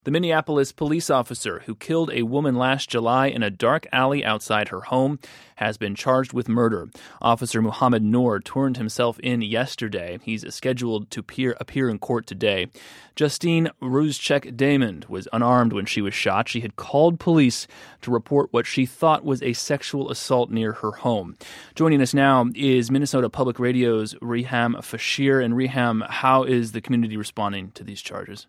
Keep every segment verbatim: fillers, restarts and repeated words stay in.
The Minneapolis police officer who killed a woman last July in a dark alley outside her home has been charged with murder. Officer Muhammad Noor turned himself in yesterday. He's scheduled to appear, appear in court today. Justine Ruzcek-Damond was unarmed when she was shot. She had called police to report what she thought was a sexual assault near her home. Joining us now is Minnesota Public Radio's Reham Fashir. And Reham, how is the community responding to these charges?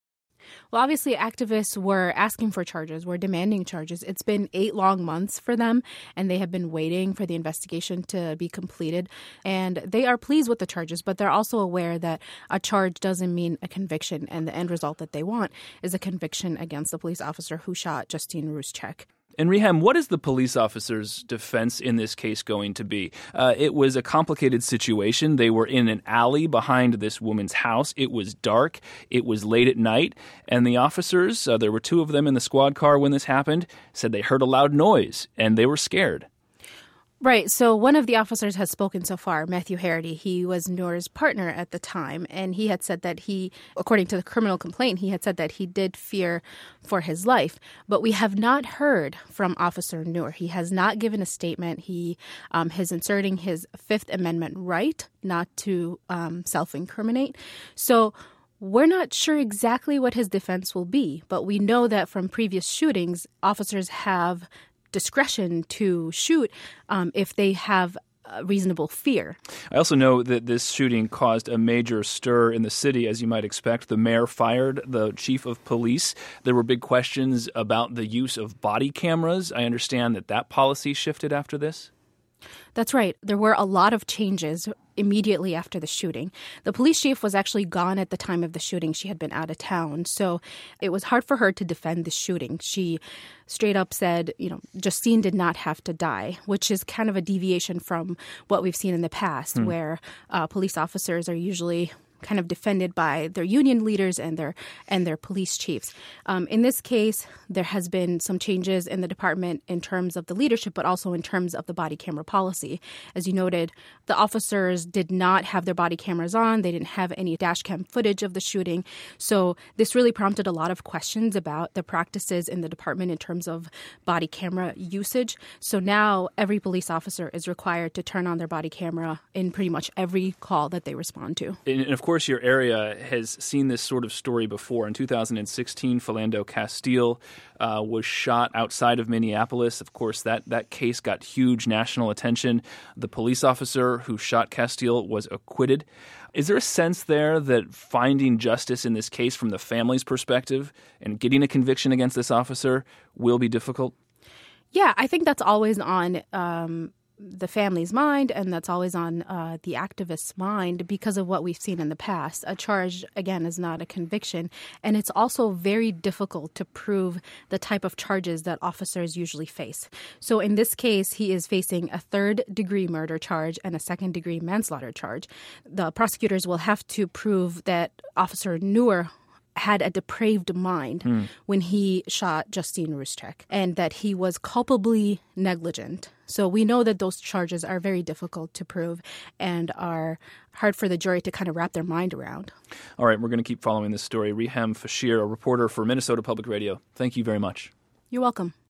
Well, obviously, activists were asking for charges, were demanding charges. It's been eight long months for them, and they have been waiting for the investigation to be completed. And they are pleased with the charges, but they're also aware that a charge doesn't mean a conviction, and the end result that they want is a conviction against the police officer who shot Justine Ruzcek. And Reham, what is the police officer's defense in this case going to be? Uh, it was a complicated situation. They were in an alley behind this woman's house. It was dark. It was late at night. And the officers, uh, there were two of them in the squad car when this happened, said they heard a loud noise and they were scared. Right. So one of the officers has spoken so far, Matthew Harity. He was Noor's partner at the time, and he had said that he, according to the criminal complaint, he had said that he did fear for his life. But we have not heard from Officer Noor. He has not given a statement. He um, is inserting his Fifth Amendment right not to um, self-incriminate. So we're not sure exactly what his defense will be, but we know that from previous shootings, officers have discretion to shoot um, if they have uh, reasonable fear. I also know that this shooting caused a major stir in the city, as you might expect. The mayor fired the chief of police. There were big questions about the use of body cameras. I understand that that policy shifted after this. That's right. There were a lot of changes immediately after the shooting. The police chief was actually gone at the time of the shooting. She had been out of town. So it was hard for her to defend the shooting. She straight up said, you know, Justine did not have to die, which is kind of a deviation from what we've seen in the past, hmm. where uh, police officers are usually kind of defended by their union leaders and their and their police chiefs. Um, in this case, there has been some changes in the department in terms of the leadership, but also in terms of the body camera policy. As you noted, the officers did not have their body cameras on. They didn't have any dash cam footage of the shooting. So this really prompted a lot of questions about the practices in the department in terms of body camera usage. So now every police officer is required to turn on their body camera in pretty much every call that they respond to. And of course, Of course, your area has seen this sort of story before. In two thousand sixteen, Philando Castile uh, was shot outside of Minneapolis. Of course, that, that case got huge national attention. The police officer who shot Castile was acquitted. Is there a sense there that finding justice in this case from the family's perspective and getting a conviction against this officer will be difficult? Yeah, I think that's always on um the family's mind, and that's always on uh, the activist's mind because of what we've seen in the past. A charge, again, is not a conviction, and it's also very difficult to prove the type of charges that officers usually face. So in this case, he is facing a third-degree murder charge and a second-degree manslaughter charge. The prosecutors will have to prove that Officer Noor had a depraved mind hmm. when he shot Justine Ruzcek, and that he was culpably negligent. So we know that those charges are very difficult to prove and are hard for the jury to kind of wrap their mind around. All right, we're going to keep following this story. Reham Fashir, a reporter for Minnesota Public Radio. Thank you very much. You're welcome.